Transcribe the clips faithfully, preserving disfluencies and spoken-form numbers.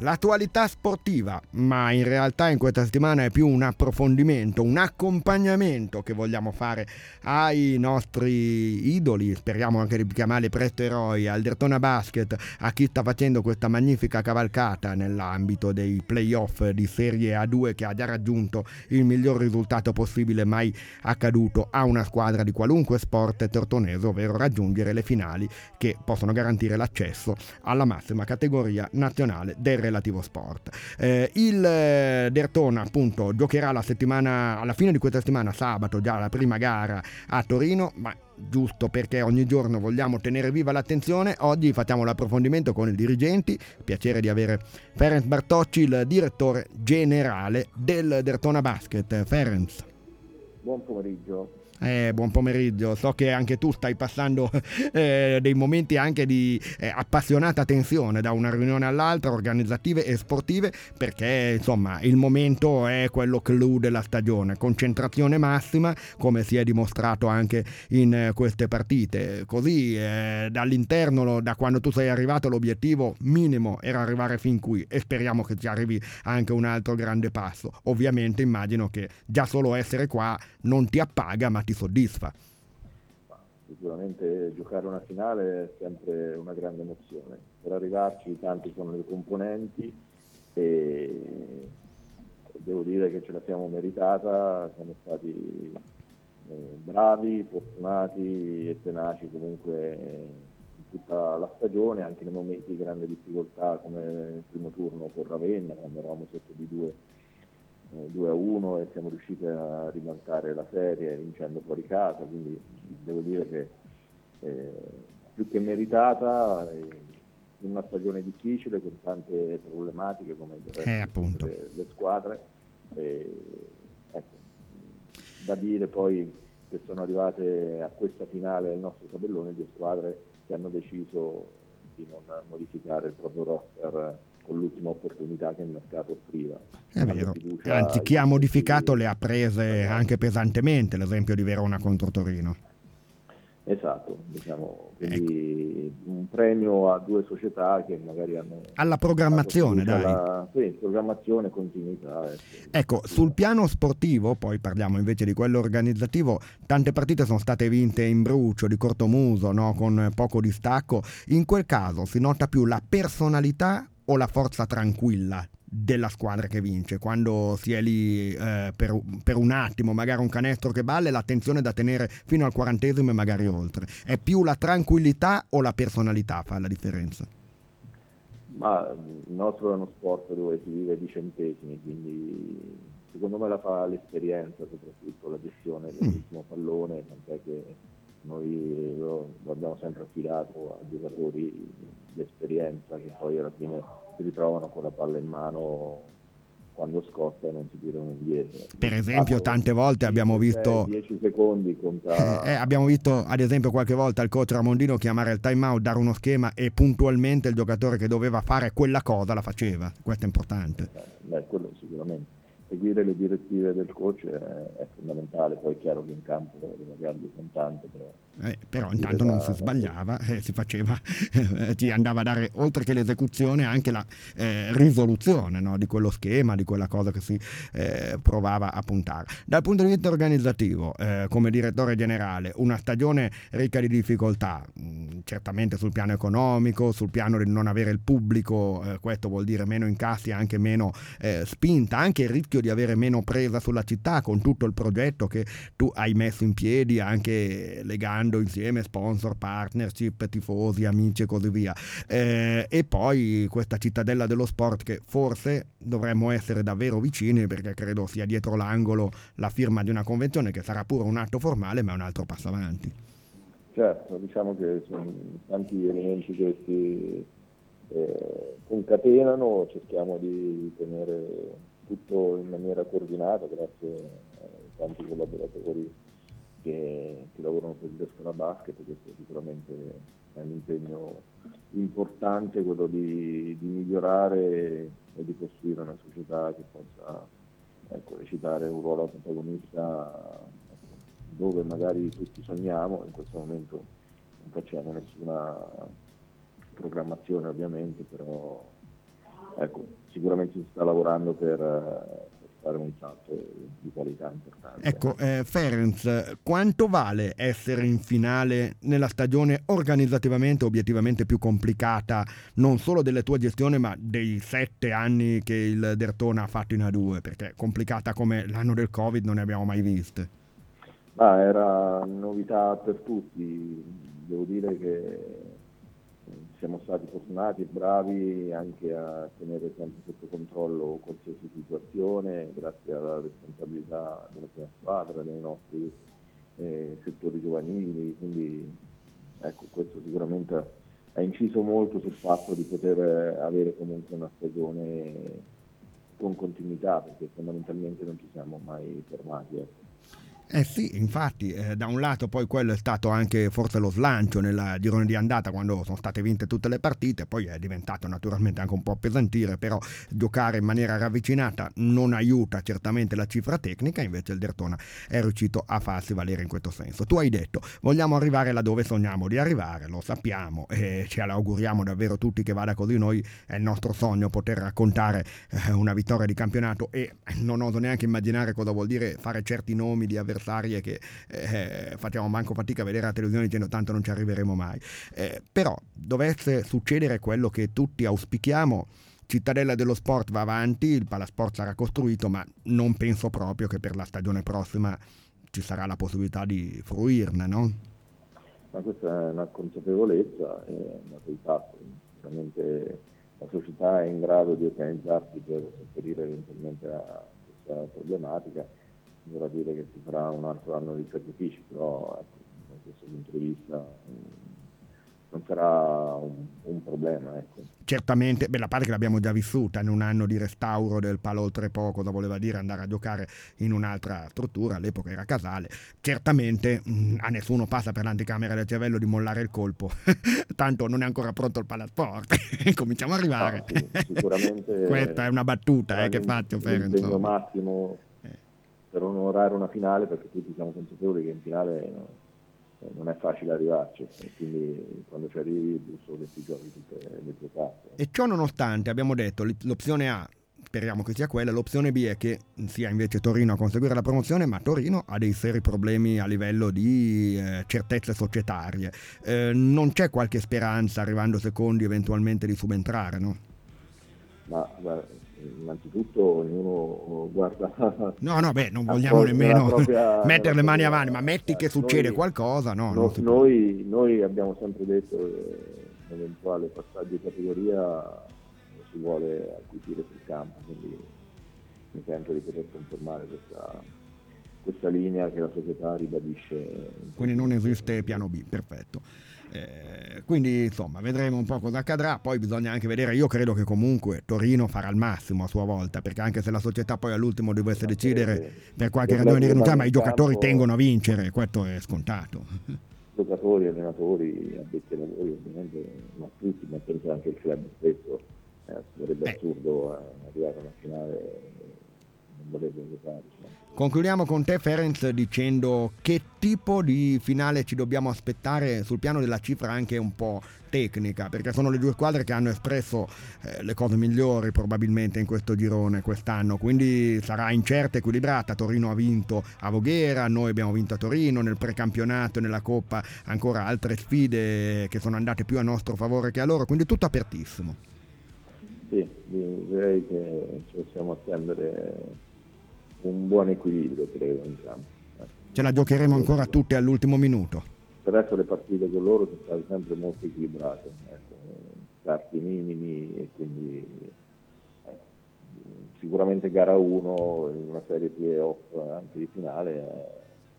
L'attualità sportiva, ma in realtà in questa settimana è più un approfondimento, un accompagnamento che vogliamo fare ai nostri idoli, speriamo anche di chiamarli presto eroi, al Derthona Basket, a chi sta facendo questa magnifica cavalcata nell'ambito dei playoff di Serie A due, che ha già raggiunto il miglior risultato possibile mai accaduto a una squadra di qualunque sport tortonese, ovvero raggiungere le finali che possono garantire l'accesso alla massima categoria nazionale del relativo sport. Eh, il eh, Derthona appunto giocherà la settimana, alla fine di questa settimana, sabato, già la prima gara a Torino, ma giusto perché ogni giorno vogliamo tenere viva l'attenzione, oggi facciamo l'approfondimento con i dirigenti. Piacere di avere Ferenc Bartocci, il direttore generale del Derthona Basket. Ferenc. Buon pomeriggio. Eh, buon pomeriggio, so che anche tu stai passando eh, dei momenti anche di eh, appassionata tensione da una riunione all'altra, organizzative e sportive, perché insomma il momento è quello clou della stagione, concentrazione massima, come si è dimostrato anche in eh, queste partite. Così eh, dall'interno, da quando tu sei arrivato, l'obiettivo minimo era arrivare fin qui e speriamo che ci arrivi anche un altro grande passo. Ovviamente immagino che già solo essere qua non ti appaga, ma ti soddisfa. Sicuramente giocare una finale è sempre una grande emozione. Per arrivarci tanti sono le componenti e devo dire che ce la siamo meritata, siamo stati eh, bravi, fortunati e tenaci comunque in tutta la stagione, anche nei momenti di grande difficoltà come il primo turno con Ravenna, quando eravamo sotto di due due a uno e siamo riusciti a ribaltare la serie vincendo fuori casa, quindi devo dire che eh, più che meritata, eh, in una stagione difficile con tante problematiche come il resto eh, appunto. le, le squadre, eh, ecco, da dire poi che sono arrivate a questa finale del nostro tabellone due squadre che hanno deciso di non modificare il proprio roster con l'ultima opportunità che il mercato offriva. È vero, anzi chi ha modificato le ha prese anche pesantemente, l'esempio di Verona contro Torino. Esatto, diciamo, quindi ecco, un premio a due società che magari hanno... Alla programmazione, dai. Alla, sì, programmazione e continuità. Ecco, ecco, sul piano sportivo, poi parliamo invece di quello organizzativo, tante partite sono state vinte in brucio, di cortomuso, no? Con poco distacco. In quel caso si nota più la personalità o la forza tranquilla della squadra che vince, quando si è lì eh, per, per un attimo, magari un canestro che balle, l'attenzione da tenere fino al quarantesimo e magari oltre. È più la tranquillità o la personalità fa la differenza? Ma il nostro è uno sport dove si vive di centesimi, quindi secondo me la fa l'esperienza, soprattutto la gestione dell'ultimo pallone, tant'è che noi lo, lo abbiamo sempre affidato a giocatori di esperienza che poi alla fine si ritrovano con la palla in mano quando scotta e non si tirano indietro. Per esempio ah, tante volte abbiamo visto dieci secondi conta... eh, abbiamo visto ad esempio qualche volta il coach Ramondino chiamare il time out, dare uno schema e puntualmente il giocatore che doveva fare quella cosa la faceva. Questo è importante. Eh, beh, quello sicuramente. Seguire le direttive del coach è, è fondamentale, poi è chiaro che in campo le variabili sono tante, però, eh, però intanto non si sbagliava, eh, si faceva, eh, ti andava a dare oltre che l'esecuzione anche la eh, risoluzione, no, di quello schema, di quella cosa che si eh, provava a puntare. Dal punto di vista organizzativo, eh, come direttore generale, una stagione ricca di difficoltà, mh, certamente sul piano economico, sul piano di non avere il pubblico, eh, questo vuol dire meno incassi, anche meno eh, spinta, anche il rischio di avere meno presa sulla città con tutto il progetto che tu hai messo in piedi, anche legando insieme sponsor, partnership, tifosi, amici e così via, eh, e poi questa cittadella dello sport che forse dovremmo essere davvero vicini, perché credo sia dietro l'angolo la firma di una convenzione che sarà pure un atto formale, ma è un altro passo avanti. Certo, diciamo che sono tanti elementi che si eh, concatenano, cerchiamo di tenere tutto in maniera coordinata grazie a tanti collaboratori che, che lavorano per il Derthona Basket. Questo sicuramente è un impegno importante, quello di, di migliorare e di costruire una società che possa ecco, recitare un ruolo protagonista ecco, dove magari tutti sogniamo. In questo momento non facciamo nessuna programmazione ovviamente, però ecco, sicuramente si sta lavorando per, per fare un salto di qualità importante. Ecco, eh, Ferenc, quanto vale essere in finale nella stagione organizzativamente, obiettivamente più complicata, non solo delle tue gestioni, ma dei sette anni che il Derthona ha fatto in A due? Perché complicata come l'anno del Covid non ne abbiamo mai viste. Ma era novità per tutti, devo dire che siamo stati fortunati e bravi anche a tenere sempre sotto controllo qualsiasi situazione grazie alla responsabilità della prima squadra, dei nostri eh, settori giovanili, quindi ecco, questo sicuramente ha inciso molto sul fatto di poter avere comunque una stagione con continuità, perché fondamentalmente non ci siamo mai fermati. Ecco. Eh sì, infatti, eh, da un lato poi quello è stato anche forse lo slancio nella girone di andata quando sono state vinte tutte le partite, poi è diventato naturalmente anche un po' pesantire, però giocare in maniera ravvicinata non aiuta certamente la cifra tecnica, invece il Derthona è riuscito a farsi valere in questo senso. Tu hai detto, vogliamo arrivare laddove sogniamo di arrivare, lo sappiamo e ce l'auguriamo davvero tutti che vada così, noi è il nostro sogno poter raccontare eh, una vittoria di campionato e non oso neanche immaginare cosa vuol dire fare certi nomi di avversari che eh, facciamo manco fatica a vedere la televisione dicendo tanto non ci arriveremo mai, eh, però dovesse succedere quello che tutti auspichiamo, Cittadella dello Sport va avanti, il Palasport sarà costruito, ma non penso proprio che per la stagione prossima ci sarà la possibilità di fruirne, no? Ma questa è una consapevolezza, è una verità. Sicuramente la società è in grado di organizzarsi per sopperire eventualmente a questa problematica. Vorrà dire che si farà un altro anno di sacrifici, però ecco, da questo punto di vista mh, non sarà un, un problema. Ecco. Certamente, beh, la parte che l'abbiamo già vissuta in un anno di restauro del Palo Oltrepo, cosa voleva dire andare a giocare in un'altra struttura, all'epoca era Casale, certamente mh, a nessuno passa per l'anticamera del cervello di mollare il colpo, tanto non è ancora pronto il Palasport, cominciamo a arrivare. Ah, sì, sicuramente questa è una battuta eh, che faccio per l'impegno massimo per onorare una finale, perché tutti siamo consapevoli che in finale no, non è facile arrivarci, e quindi quando ci arrivi è giusto che ti giochi tutte le tue carte. E ciò nonostante abbiamo detto l'opzione A, speriamo che sia quella, l'opzione B è che sia invece Torino a conseguire la promozione, ma Torino ha dei seri problemi a livello di eh, certezze societarie, eh, non c'è qualche speranza arrivando secondi eventualmente di subentrare, no? Ma guarda, innanzitutto ognuno guarda. No, no, beh, non vogliamo nemmeno propria, mettere le mani propria, avanti, ma metti che succede noi, qualcosa, no? no noi, noi abbiamo sempre detto che l'eventuale passaggio di categoria si vuole acquisire sul campo, quindi mi sento di poter confermare questa, questa linea che la società ribadisce. Quindi non esiste piano B, perfetto. Eh, quindi insomma vedremo un po' cosa accadrà, poi bisogna anche vedere, io credo che comunque Torino farà il massimo a sua volta, perché anche se la società poi all'ultimo dovesse decidere per qualche ragione di rinunciare, ma i giocatori tengono a vincere, questo è scontato. Giocatori, allenatori, addetti ai lavori ovviamente, ma tutti, ma penso anche il club stesso, eh, sarebbe eh. assurdo eh, arrivare alla finale e non volerlo giocare. Cioè. Concludiamo con te Ferenc dicendo che tipo di finale ci dobbiamo aspettare sul piano della cifra anche un po' tecnica, perché sono le due squadre che hanno espresso eh, le cose migliori probabilmente in questo girone quest'anno, quindi sarà incerta, equilibrata. Torino ha vinto a Voghera, noi abbiamo vinto a Torino, nel precampionato e nella Coppa ancora altre sfide che sono andate più a nostro favore che a loro, quindi tutto apertissimo. Sì, direi che ci possiamo attendere un buon equilibrio, credo, in campo. Ce la giocheremo ancora tutte all'ultimo minuto. Per adesso le partite con loro sono state sempre molto equilibrate, ecco, scarti minimi e quindi eh, sicuramente gara uno in una serie play-off anche di finale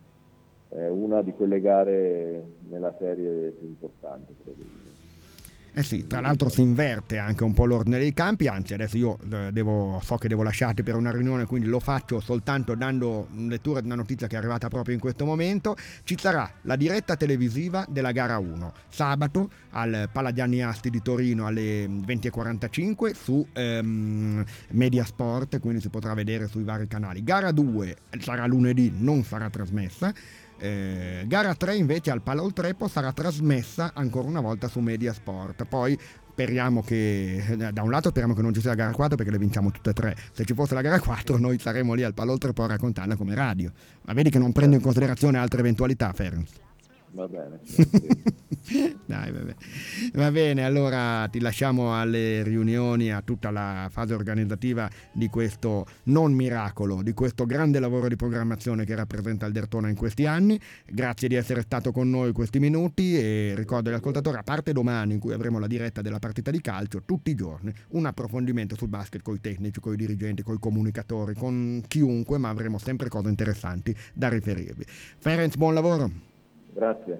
è, è una di quelle gare nella serie più importanti, credo. Eh sì, tra l'altro si inverte anche un po' l'ordine dei campi, anzi adesso io eh, devo, so che devo lasciarti per una riunione, quindi lo faccio soltanto dando lettura di una notizia che è arrivata proprio in questo momento. Ci sarà la diretta televisiva della gara uno, sabato al Palladiani Asti di Torino alle venti e quarantacinque su ehm, Mediasport, quindi si potrà vedere sui vari canali. Gara due sarà lunedì, non sarà trasmessa. Eh, gara tre invece al Palo Oltrepo sarà trasmessa ancora una volta su Mediasport, poi speriamo che, da un lato speriamo che non ci sia la gara quattro perché le vinciamo tutte e tre, se ci fosse la gara quattro noi saremo lì al Palloltre a raccontarla come radio, ma vedi che non prendo in considerazione altre eventualità, Ferenc. Va bene. Dai, vabbè. Va bene, allora ti lasciamo alle riunioni, a tutta la fase organizzativa di questo non miracolo, di questo grande lavoro di programmazione che rappresenta il Derthona in questi anni. Grazie di essere stato con noi questi minuti e ricordo agli ascoltatori, a parte domani in cui avremo la diretta della partita di calcio, tutti i giorni un approfondimento sul basket con i tecnici, con i dirigenti, con i comunicatori, con chiunque, ma avremo sempre cose interessanti da riferirvi. Ferenc, buon lavoro. Grazie.